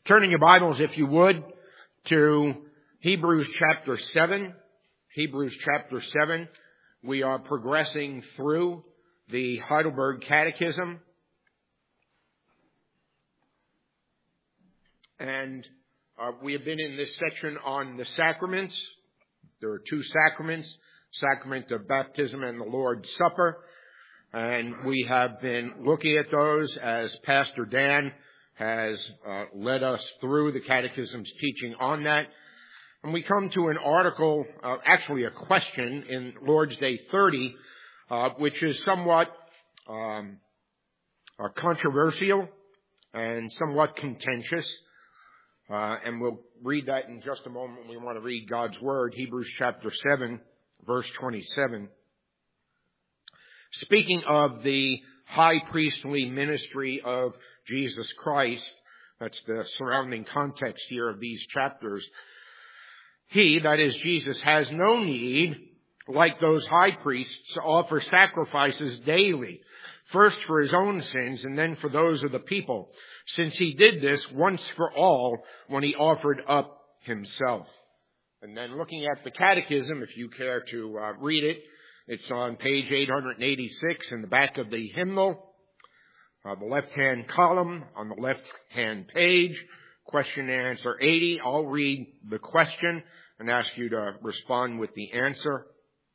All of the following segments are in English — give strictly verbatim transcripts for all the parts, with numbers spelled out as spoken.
Turning your Bibles, if you would, to Hebrews chapter seven. Hebrews chapter seven. We are progressing through the Heidelberg Catechism. And uh, we have been in this section on the sacraments. There are two sacraments, sacrament of baptism and the Lord's Supper. And we have been looking at those as Pastor Dan has uh, led us through the Catechism's teaching on that. And we come to an article, uh, actually a question in Lord's Day thirty, uh, which is somewhat um, uh, controversial and somewhat contentious. Uh, and we'll read that in just a moment. We want to read God's Word, Hebrews chapter seven, verse twenty-seven. Speaking of the high priestly ministry of Jesus Christ, that's the surrounding context here of these chapters. He, that is Jesus, has no need, like those high priests, to offer sacrifices daily, first for his own sins and then for those of the people, since he did this once for all when he offered up himself. And then looking at the Catechism, if you care to uh, read it, it's on page eight eighty-six in the back of the hymnal. Uh, the left-hand column on the left-hand page, question and answer eighty. I'll read the question and ask you to respond with the answer.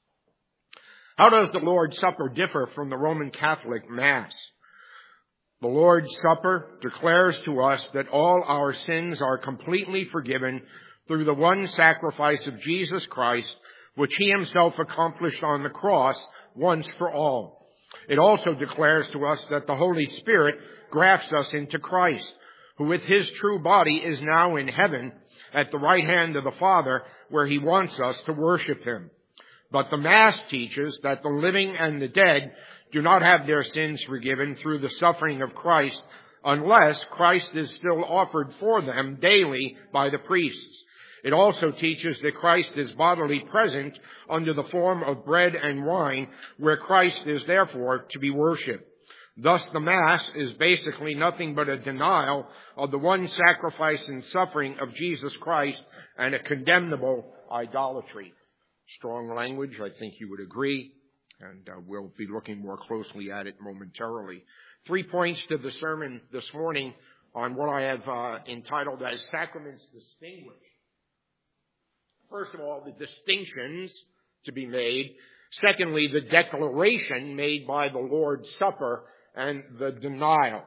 How does the Lord's Supper differ from the Roman Catholic Mass? The Lord's Supper declares to us that all our sins are completely forgiven through the one sacrifice of Jesus Christ, which he himself accomplished on the cross once for all. It also declares to us that the Holy Spirit grafts us into Christ, who with his true body is now in heaven at the right hand of the Father, where he wants us to worship him. But the Mass teaches that the living and the dead do not have their sins forgiven through the suffering of Christ unless Christ is still offered for them daily by the priests. It also teaches that Christ is bodily present under the form of bread and wine, where Christ is therefore to be worshipped. Thus the Mass is basically nothing but a denial of the one sacrifice and suffering of Jesus Christ and a condemnable idolatry. Strong language, I think you would agree, and uh, we'll be looking more closely at it momentarily. Three points to the sermon this morning on what I have uh, entitled as Sacraments Distinguished. First of all, the distinctions to be made. Secondly, the declaration made by the Lord's Supper and the denial.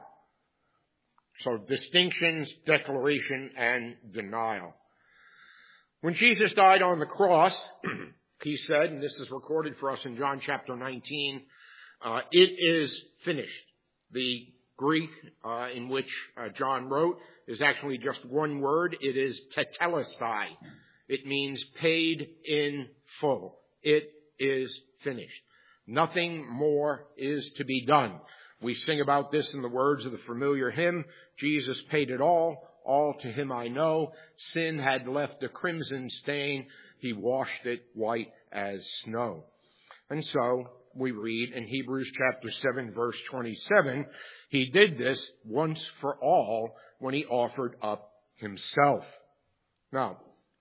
So distinctions, declaration, and denial. When Jesus died on the cross, he said, and this is recorded for us in John chapter nineteen, uh, it is finished. The Greek uh, in which uh, John wrote is actually just one word. It is tetelestai. It means paid in full. It is finished. Nothing more is to be done. We sing about this in the words of the familiar hymn, Jesus paid it all, all to him I know. Sin had left a crimson stain, he washed it white as snow. And so we read in Hebrews chapter seven, verse twenty-seven, he did this once for all when he offered up himself. Now,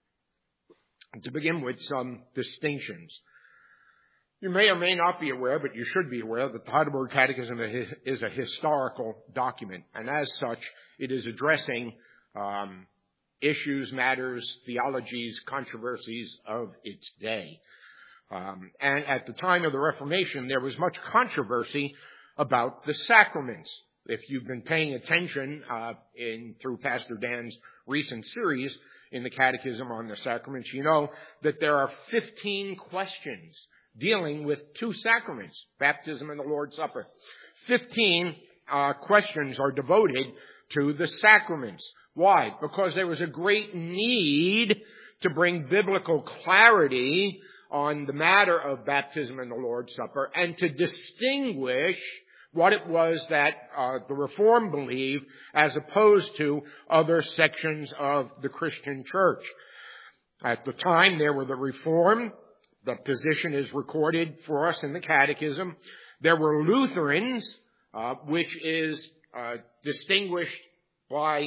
to begin with, some distinctions. You may or may not be aware, but you should be aware that the Heidelberg Catechism is a historical document, and as such, it is addressing um, issues, matters, theologies, controversies of its day. Um, and at the time of the Reformation, there was much controversy about the sacraments. If you've been paying attention uh, in through Pastor Dan's recent series in the Catechism on the sacraments, you know that there are fifteen questions dealing with two sacraments, baptism and the Lord's Supper. Fifteen uh, questions are devoted to the sacraments. Why? Because there was a great need to bring biblical clarity on the matter of baptism and the Lord's Supper and to distinguish what it was that uh, the Reformed believed as opposed to other sections of the Christian church. At the time, there were the Reformed. The position is recorded for us in the Catechism. There were Lutherans, uh, which is uh, distinguished by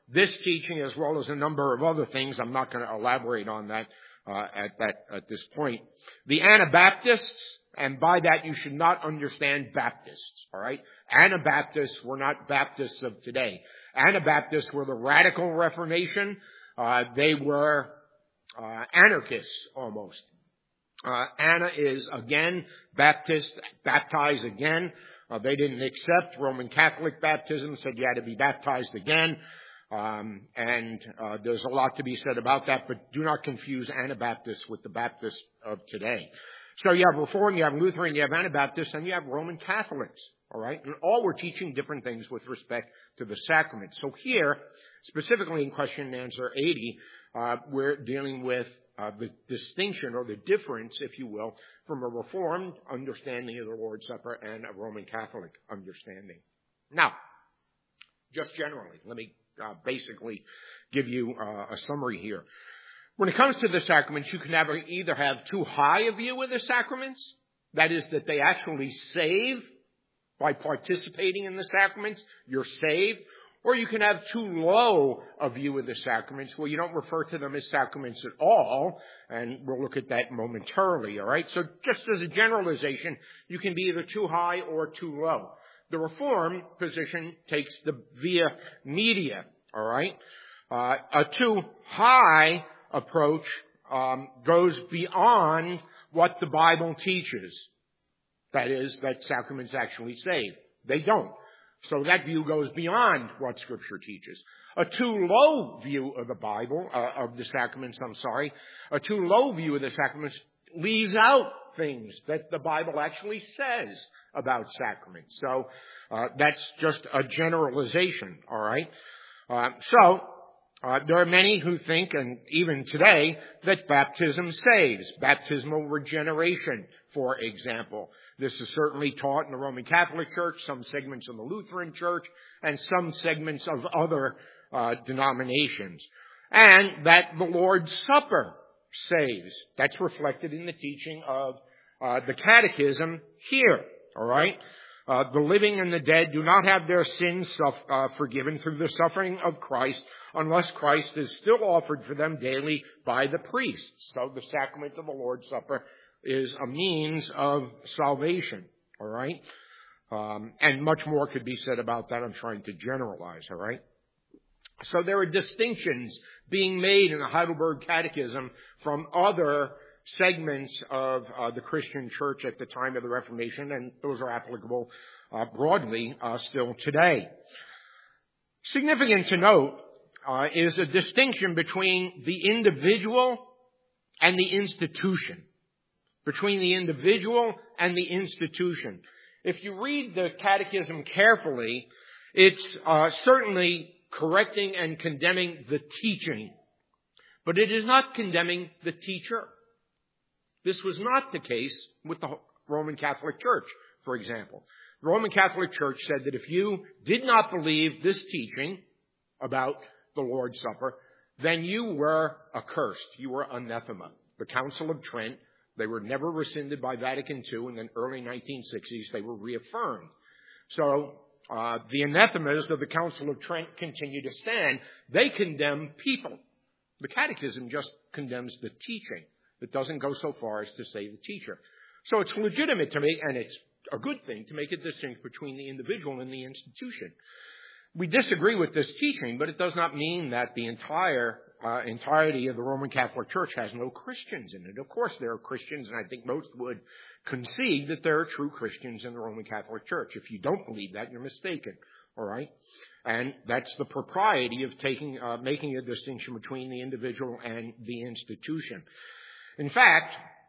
this teaching as well as a number of other things. I'm not going to elaborate on that uh, at that at this point. The Anabaptists, and by that you should not understand Baptists, all right? Anabaptists were not Baptists of today. Anabaptists were the radical Reformation. Uh, they were uh, anarchists almost. Uh, Anna is again Baptist, baptized again. Uh, they didn't accept Roman Catholic baptism, said you had to be baptized again. Um, and uh, there's a lot to be said about that, but do not confuse Anabaptists with the Baptists of today. So you have Reformed, you have Lutheran, you have Anabaptists, and you have Roman Catholics, all right? And all were teaching different things with respect to the sacraments. So here, specifically in question and answer eighty, uh, we're dealing with uh, the distinction or the difference, if you will, from a Reformed understanding of the Lord's Supper and a Roman Catholic understanding. Now, just generally, let me uh, basically give you uh, a summary here. When it comes to the sacraments, you can have either have too high a view of the sacraments, that is, that they actually save by participating in the sacraments, you're saved, or you can have too low a view of the sacraments where you don't refer to them as sacraments at all, and we'll look at that momentarily, all right? So just as a generalization, you can be either too high or too low. The Reformed position takes the via media, all right? Uh, a too high approach um, goes beyond what the Bible teaches. That is, that sacraments actually save. They don't. So that view goes beyond what Scripture teaches. A too low view of the Bible, uh, of the sacraments, I'm sorry, a too low view of the sacraments leaves out things that the Bible actually says about sacraments. So uh, that's just a generalization, all right? Uh, so uh, there are many who think, and even today, that baptism saves. Baptismal regeneration, for example. This is certainly taught in the Roman Catholic Church, some segments of the Lutheran Church, and some segments of other uh, denominations. And that the Lord's Supper saves. That's reflected in the teaching of uh, the Catechism here, all right? Uh, the living and the dead do not have their sins suff- uh, forgiven through the suffering of Christ unless Christ is still offered for them daily by the priests. So the sacrament of the Lord's Supper is a means of salvation, all right? Um, and much more could be said about that. I'm trying to generalize, all right? So there are distinctions being made in the Heidelberg Catechism from other segments of uh, the Christian church at the time of the Reformation, and those are applicable uh, broadly uh, still today. Significant to note uh, is a distinction between the individual and the institution. Between the individual and the institution. If you read the Catechism carefully, it's uh, certainly correcting and condemning the teaching, but it is not condemning the teacher. This was not the case with the Roman Catholic Church, for example. The Roman Catholic Church said that if you did not believe this teaching about the Lord's Supper, then you were accursed. You were anathema. The Council of Trent, they were never rescinded by Vatican Two, and in the early nineteen sixties they were reaffirmed. So uh, the anathemas of the Council of Trent continue to stand. They condemn people. The Catechism just condemns the teaching. It doesn't go so far as to say the teacher. So it's legitimate to make, and it's a good thing, to make a distinction between the individual and the institution. We disagree with this teaching, but it does not mean that the entire uh, entirety of the Roman Catholic Church has no Christians in it. Of course there are Christians, and I think most would concede that there are true Christians in the Roman Catholic Church. If you don't believe that, you're mistaken, all right? And that's the propriety of taking, uh, making a distinction between the individual and the institution. In fact,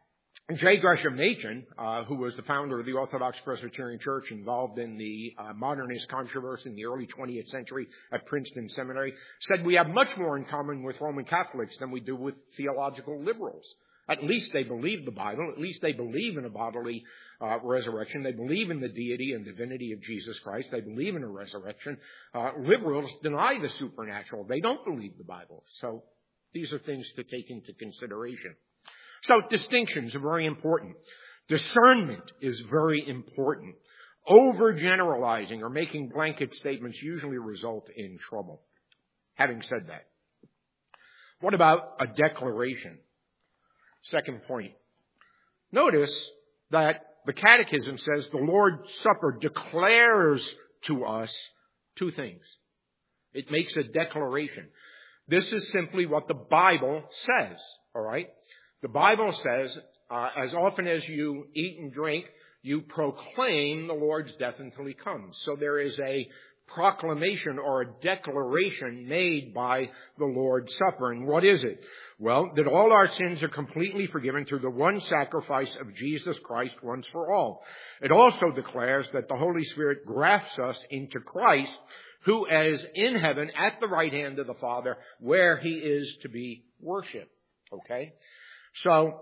J. Gresham Machen, uh, who was the founder of the Orthodox Presbyterian Church, involved in the uh, modernist controversy in the early twentieth century at Princeton Seminary, said we have much more in common with Roman Catholics than we do with theological liberals. At least they believe the Bible. At least they believe in a bodily uh, resurrection. They believe in the deity and divinity of Jesus Christ. They believe in a resurrection. Uh, liberals deny the supernatural. They don't believe the Bible. So these are things to take into consideration. So distinctions are very important. Discernment is very important. Overgeneralizing or making blanket statements usually result in trouble. Having said that, what about a declaration? Second point. Notice that the Catechism says the Lord's Supper declares to us two things. It makes a declaration. This is simply what the Bible says, all right? The Bible says, uh, as often as you eat and drink, you proclaim the Lord's death until he comes. So there is a proclamation or a declaration made by the Lord's Supper. And what is it? Well, that all our sins are completely forgiven through the one sacrifice of Jesus Christ once for all. It also declares that the Holy Spirit grafts us into Christ, who is in heaven at the right hand of the Father, where he is to be worshipped. Okay? So,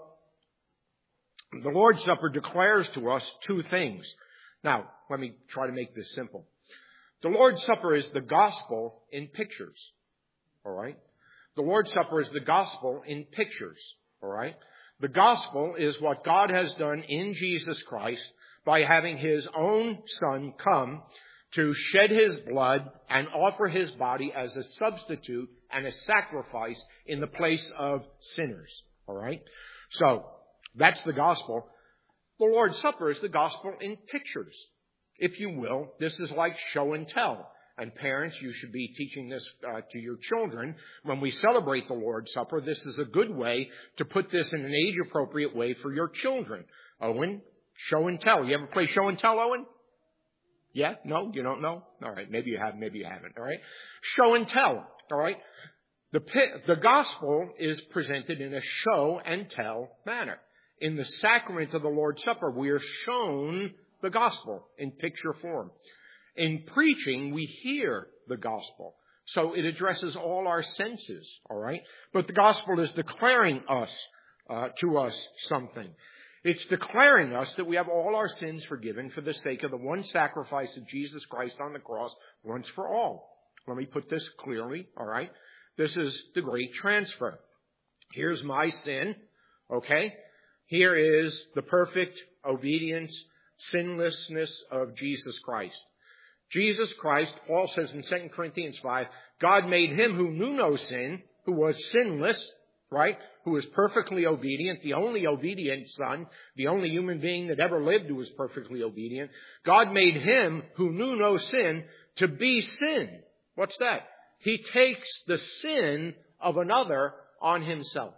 the Lord's Supper declares to us two things. Now, let me try to make this simple. The Lord's Supper is the gospel in pictures. All right? The Lord's Supper is the gospel in pictures. All right? The gospel is what God has done in Jesus Christ by having his own Son come to shed his blood and offer his body as a substitute and a sacrifice in the place of sinners. All right? So, that's the gospel. The Lord's Supper is the gospel in pictures. If you will, this is like show and tell. And parents, you should be teaching this uh, to your children. When we celebrate the Lord's Supper, this is a good way to put this in an age-appropriate way for your children. Owen, show and tell. You ever play show and tell, Owen? Yeah? No? You don't know? All right. Maybe you have, maybe you haven't. All right? Show and tell. All right? The, the gospel is presented in a show and tell manner. In the sacrament of the Lord's Supper, we are shown the gospel in picture form. In preaching, we hear the gospel. So it addresses all our senses, all right? But the gospel is declaring us, uh, to us something. It's declaring us that we have all our sins forgiven for the sake of the one sacrifice of Jesus Christ on the cross once for all. Let me put this clearly, all right? This is the great transfer. Here's my sin, okay? Here is the perfect obedience, sinlessness of Jesus Christ. Jesus Christ, Paul says in Second Corinthians five, God made him who knew no sin, who was sinless, right? Who was perfectly obedient, the only obedient son, the only human being that ever lived who was perfectly obedient. God made him who knew no sin to be sin. What's that? He takes the sin of another on himself.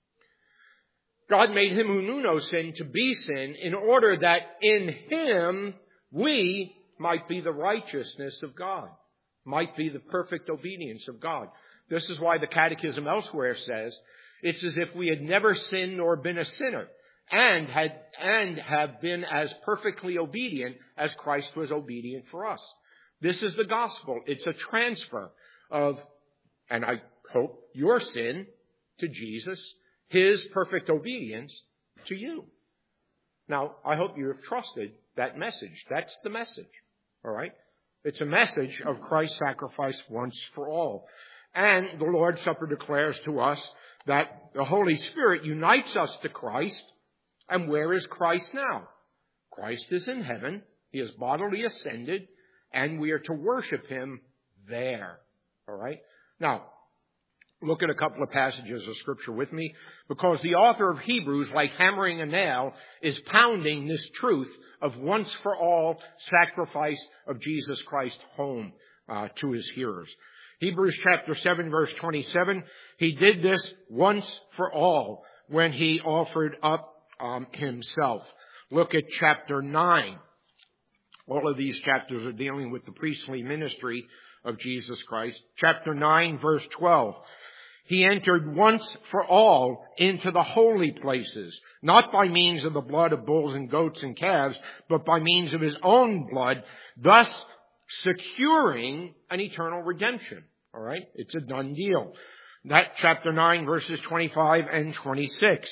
God made him who knew no sin to be sin in order that in him we might be the righteousness of God, might be the perfect obedience of God. This is why the Catechism elsewhere says it's as if we had never sinned nor been a sinner and had and have been as perfectly obedient as Christ was obedient for us. This is the gospel. It's a transfer of, and I hope, your sin to Jesus, his perfect obedience to you. Now, I hope you have trusted that message. That's the message. All right? It's a message of Christ's sacrifice once for all. And the Lord's Supper declares to us that the Holy Spirit unites us to Christ. And where is Christ now? Christ is in heaven. He is bodily ascended. And we are to worship him there. All right? Now, look at a couple of passages of Scripture with me, because the author of Hebrews, like hammering a nail, is pounding this truth of once for all sacrifice of Jesus Christ home uh, to his hearers. Hebrews chapter seven, verse twenty-seven, he did this once for all when he offered up um, himself. Look at chapter nine. All of these chapters are dealing with the priestly ministry of Jesus Christ. Chapter nine, verse twelve. He entered once for all into the holy places, not by means of the blood of bulls and goats and calves, but by means of his own blood, thus securing an eternal redemption. All right? It's a done deal. That chapter nine, verses twenty-five and twenty-six.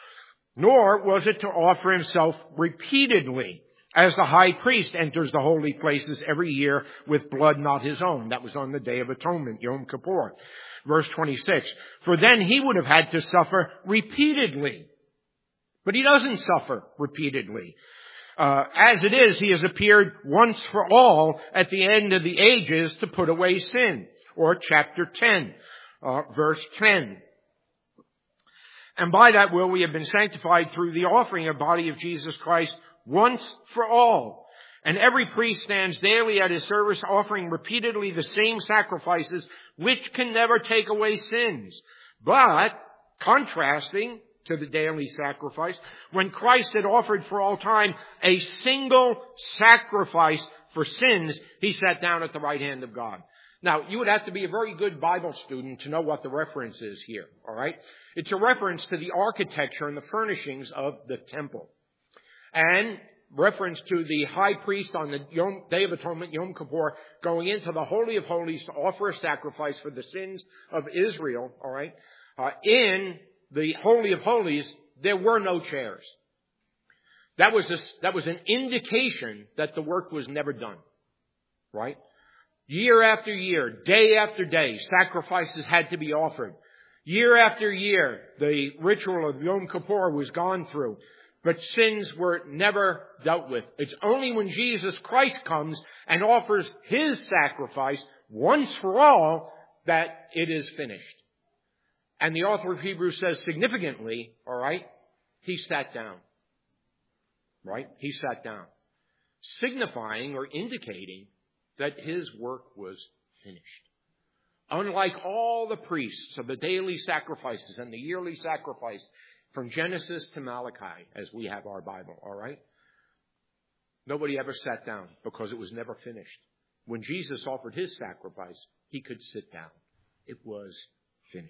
Nor was it to offer himself repeatedly, as the high priest enters the holy places every year with blood not his own. That was on the Day of Atonement, Yom Kippur. Verse twenty-six, for then he would have had to suffer repeatedly. But he doesn't suffer repeatedly. Uh, as it is, he has appeared once for all at the end of the ages to put away sin. Or chapter ten, uh, verse ten. And by that will we have been sanctified through the offering of the body of Jesus Christ once for all. And every priest stands daily at his service, offering repeatedly the same sacrifices, which can never take away sins. But, contrasting to the daily sacrifice, when Christ had offered for all time a single sacrifice for sins, he sat down at the right hand of God. Now, you would have to be a very good Bible student to know what the reference is here, all right? It's a reference to the architecture and the furnishings of the temple. And reference to the high priest on the Yom, Day of Atonement, Yom Kippur, going into the Holy of Holies to offer a sacrifice for the sins of Israel, all right? Uh, in the Holy of Holies, there were no chairs. That was a, that was an indication that the work was never done, right? Year after year, day after day, sacrifices had to be offered. Year after year, the ritual of Yom Kippur was gone through, but sins were never dealt with. It's only when Jesus Christ comes and offers his sacrifice once for all that it is finished. And the author of Hebrews says significantly, all right, he sat down. Right? He sat down. Signifying or indicating that his work was finished. Unlike all the priests of the daily sacrifices and the yearly sacrifice from Genesis to Malachi, as we have our Bible, all right? Nobody ever sat down because it was never finished. When Jesus offered his sacrifice, he could sit down. It was finished.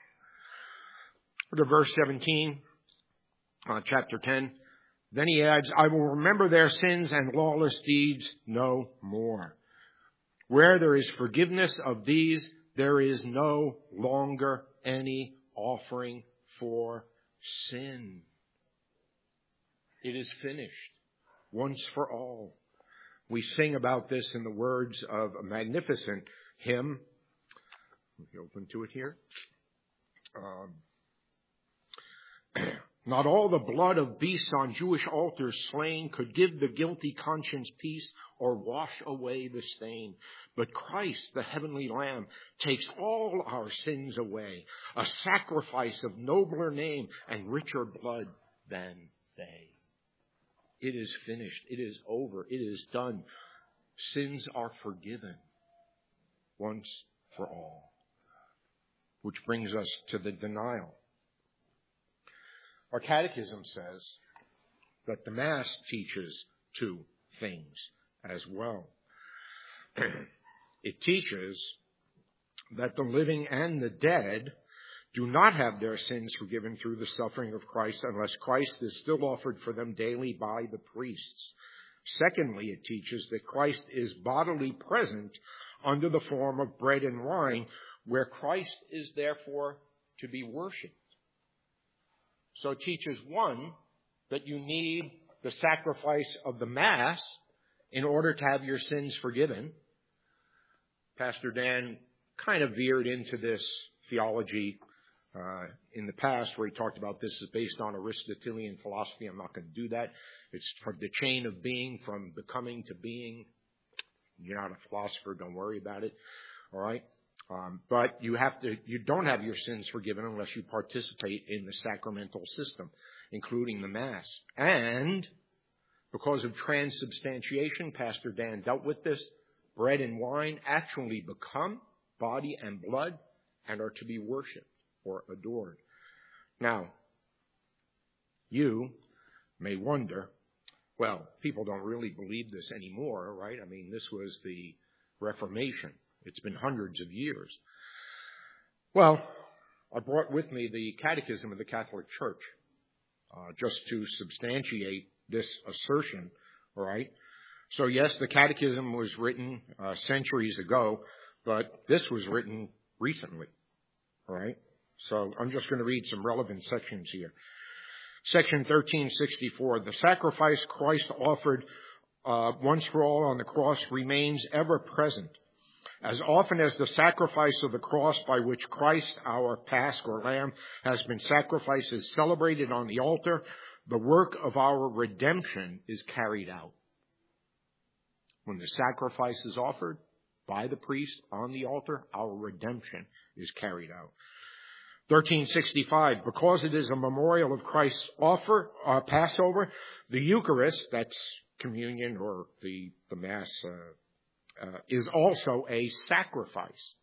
To verse seventeen, uh, chapter ten. Then he adds, I will remember their sins and lawless deeds no more. Where there is forgiveness of these, there is no longer any offering for sin. It is finished once for all. We sing about this in the words of a magnificent hymn. Let me open to it here. Um, Not all the blood of beasts on Jewish altars slain could give the guilty conscience peace or wash away the stain. But Christ, the heavenly Lamb, takes all our sins away, a sacrifice of nobler name and richer blood than they. It is finished. It is over. It is done. Sins are forgiven once for all. Which brings us to the denial. Our catechism says that the Mass teaches two things as well. It teaches that the living and the dead do not have their sins forgiven through the suffering of Christ unless Christ is still offered for them daily by the priests. Secondly, it teaches that Christ is bodily present under the form of bread and wine, where Christ is therefore to be worshipped. So it teaches, one, that you need the sacrifice of the Mass in order to have your sins forgiven. Pastor Dan kind of veered into this theology uh, in the past, where he talked about this is based on Aristotelian philosophy. I'm not going to do that. It's from the chain of being, from becoming to being. You're not a philosopher, don't worry about it. All right? Um, but you have to, you don't have your sins forgiven unless you participate in the sacramental system, including the Mass. And because of transubstantiation, Pastor Dan dealt with this, bread and wine actually become body and blood and are to be worshipped or adored. Now, you may wonder, well, people don't really believe this anymore, right? I mean, this was the Reformation. It's been hundreds of years. Well, I brought with me the Catechism of the Catholic Church, uh, just to substantiate this assertion, all right? So yes, the Catechism was written uh, centuries ago, but this was written recently, all right? So I'm just going to read some relevant sections here. Section thirteen sixty-four, the sacrifice Christ offered uh, once for all on the cross remains ever present. As often as the sacrifice of the cross by which Christ, our Pasch or Lamb, has been sacrificed is celebrated on the altar, the work of our redemption is carried out. When the sacrifice is offered, by the priest on the altar, our redemption is carried out. thirteen sixty-five, because it is a memorial of Christ's offer, uh, Passover, the Eucharist, that's communion or the, the Mass, uh, uh, is also a sacrifice.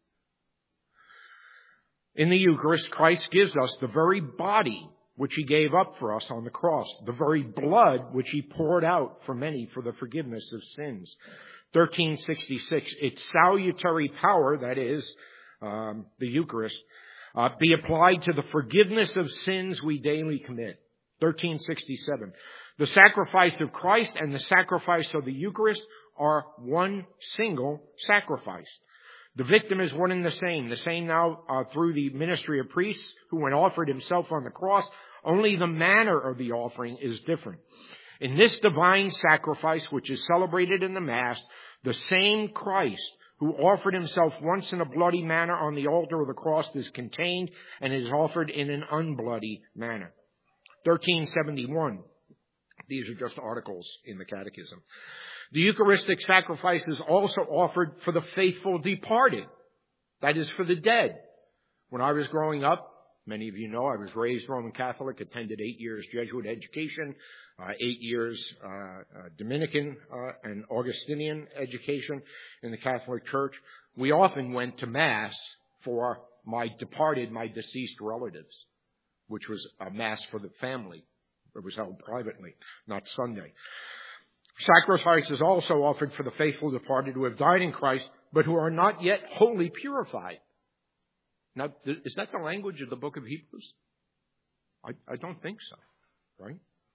In the Eucharist, Christ gives us the very body which he gave up for us on the cross, the very blood which he poured out for many for the forgiveness of sins. thirteen sixty-six, its salutary power, that is, um, the Eucharist, uh, be applied to the forgiveness of sins we daily commit. thirteen sixty-seven, the sacrifice of Christ and the sacrifice of the Eucharist are one single sacrifice. The victim is one and the same, the same now uh, through the ministry of priests who, when offered himself on the cross, only the manner of the offering is different. In this divine sacrifice, which is celebrated in the Mass, the same Christ who offered himself once in a bloody manner on the altar of the cross is contained and is offered in an unbloody manner. thirteen seventy-one. These are just articles in the Catechism. The Eucharistic sacrifice is also offered for the faithful departed. That is, for the dead. When I was growing up, many of you know I was raised Roman Catholic, attended eight years Jesuit education, uh, eight years uh, uh, Dominican uh, and Augustinian education in the Catholic Church. We often went to Mass for my departed, my deceased relatives, which was a Mass for the family. It was held privately, not Sunday. Sacrifice is also offered for the faithful departed who have died in Christ, but who are not yet wholly purified. Now, is that the language of the book of Hebrews? I, I don't think so, right?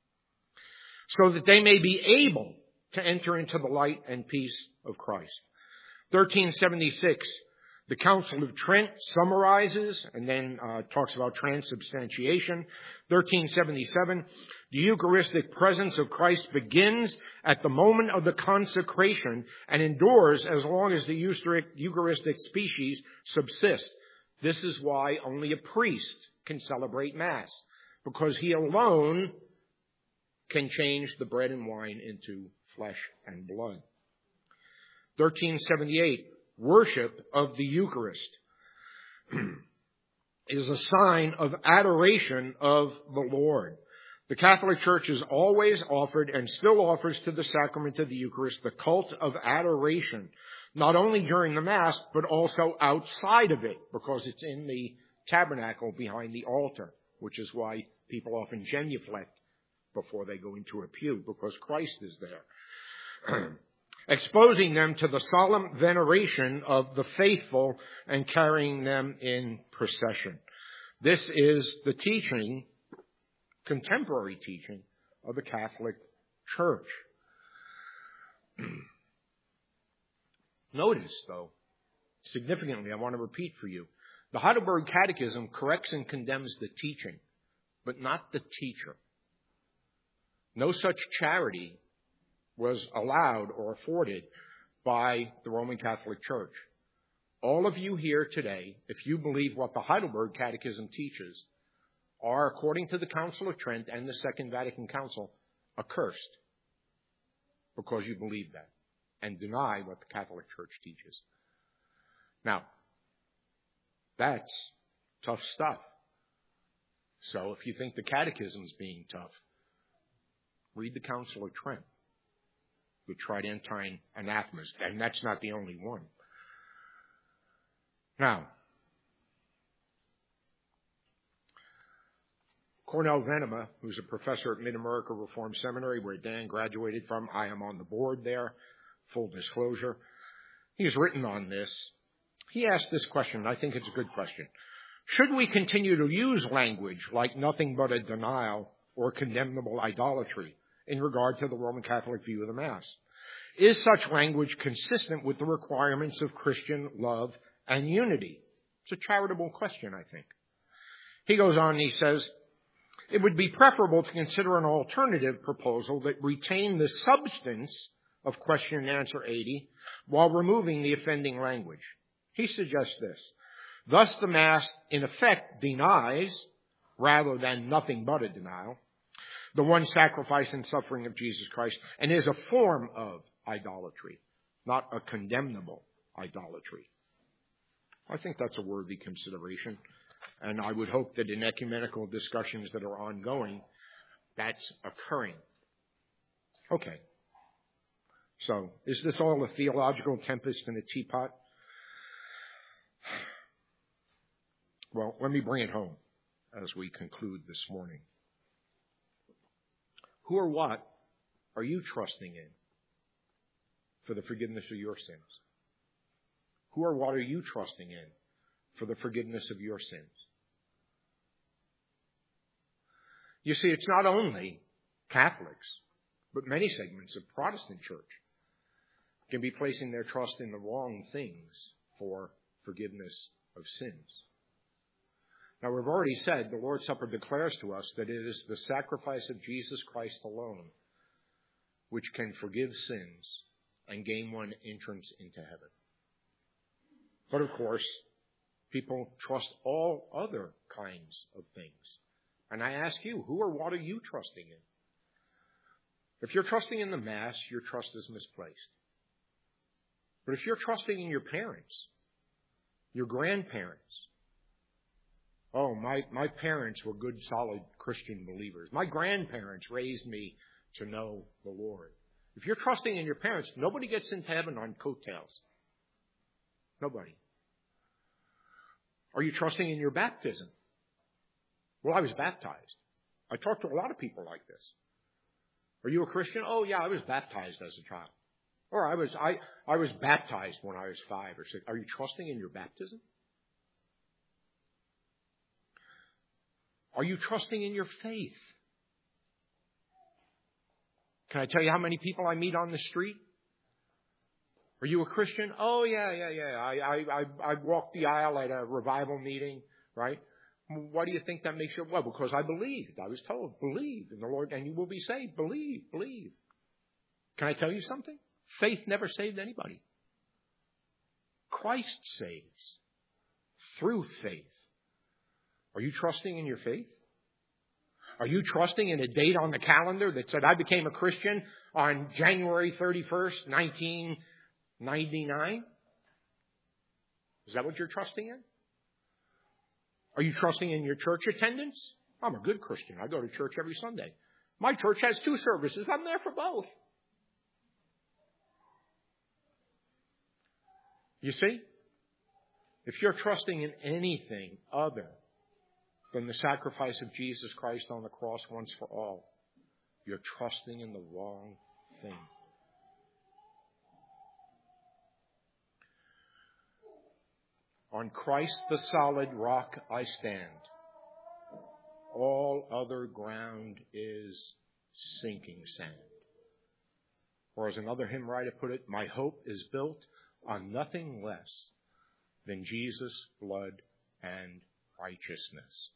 So that they may be able to enter into the light and peace of Christ. thirteen seventy-six, the Council of Trent summarizes and then uh, talks about transubstantiation. thirteen seventy-seven, the Eucharistic presence of Christ begins at the moment of the consecration and endures as long as the Eucharistic species subsists. This is why only a priest can celebrate Mass, because he alone can change the bread and wine into flesh and blood. thirteen seventy-eight, worship of the Eucharist is a sign of adoration of the Lord. The Catholic Church has always offered and still offers to the sacrament of the Eucharist the cult of adoration, not only during the Mass, but also outside of it, because it's in the tabernacle behind the altar, which is why people often genuflect before they go into a pew, because Christ is there. Exposing them to the solemn veneration of the faithful and carrying them in procession. This is the teaching, contemporary teaching, of the Catholic Church. Notice, though, significantly, I want to repeat for you, the Heidelberg Catechism corrects and condemns the teaching, but not the teacher. No such charity was allowed or afforded by the Roman Catholic Church. All of you here today, if you believe what the Heidelberg Catechism teaches, are, according to the Council of Trent and the Second Vatican Council, accursed because you believe that and deny what the Catholic Church teaches. Now, that's tough stuff. So if you think the Catechism's being tough, read the Council of Trent, the Tridentine anathemas, and that's not the only one. Now, Cornel Venema, who's a professor at Mid-America Reformed Seminary, where Dan graduated from, I am on the board there, full disclosure. He's written on this. He asked this question, and I think it's a good question. Should we continue to use language like nothing but a denial or condemnable idolatry in regard to the Roman Catholic view of the Mass? Is such language consistent with the requirements of Christian love and unity? It's a charitable question, I think. He goes on and he says, it would be preferable to consider an alternative proposal that retained the substance of question and answer eighty while removing the offending language. He suggests this. Thus the Mass, in effect, denies, rather than nothing but a denial, the one sacrifice and suffering of Jesus Christ, and is a form of idolatry, not a condemnable idolatry. I think that's a worthy consideration. And I would hope that in ecumenical discussions that are ongoing, that's occurring. Okay. So, is this all a theological tempest in a teapot? Well, let me bring it home as we conclude this morning. Who or what are you trusting in for the forgiveness of your sins? Who or what are you trusting in for the forgiveness of your sins? You see, it's not only Catholics, but many segments of Protestant church can be placing their trust in the wrong things for forgiveness of sins. Now, we've already said the Lord's Supper declares to us that it is the sacrifice of Jesus Christ alone which can forgive sins and gain one entrance into heaven. But of course, people trust all other kinds of things. And I ask you, who or what are you trusting in? If you're trusting in the Mass, your trust is misplaced. But if you're trusting in your parents, your grandparents, oh, my, my parents were good, solid Christian believers. My grandparents raised me to know the Lord. If you're trusting in your parents, nobody gets into heaven on coattails. Nobody. Are you trusting in your baptism? Well, I was baptized. I talk to a lot of people like this. Are you a Christian? Oh, yeah, I was baptized as a child. Or I was I, I was baptized when I was five or six. Are you trusting in your baptism? Are you trusting in your faith? Can I tell you how many people I meet on the street? Are you a Christian? Oh, yeah, yeah, yeah. I, I, I, I walked the aisle at a revival meeting, right? Why do you think that makes you? Well, because I believed. I was told, believe in the Lord and you will be saved. Believe, believe. Can I tell you something? Faith never saved anybody. Christ saves through faith. Are you trusting in your faith? Are you trusting in a date on the calendar that said, I became a Christian on January thirty-first, nineteen ninety-nine? Is that what you're trusting in? Are you trusting in your church attendance? I'm a good Christian. I go to church every Sunday. My church has two services. I'm there for both. You see? If you're trusting in anything other than the sacrifice of Jesus Christ on the cross once for all, you're trusting in the wrong thing. On Christ the solid rock I stand. All other ground is sinking sand. Or as another hymn writer put it, my hope is built on nothing less than Jesus' blood and righteousness.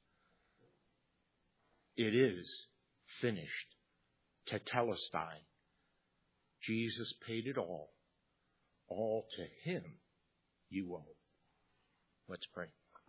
It is finished. Tetelestai. Jesus paid it all. All to him you owe. Let's pray.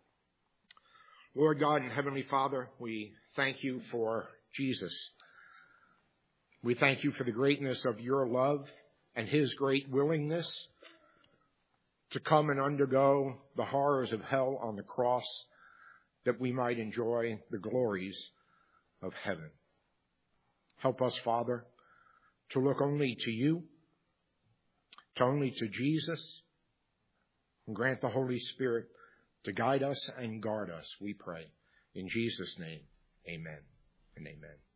Lord God and Heavenly Father, we thank you for Jesus. We thank you for the greatness of your love and his great willingness to come and undergo the horrors of hell on the cross that we might enjoy the glories of heaven. Help us, Father, to look only to you, to only to Jesus, and grant the Holy Spirit to guide us and guard us, we pray. In Jesus' name, amen and amen.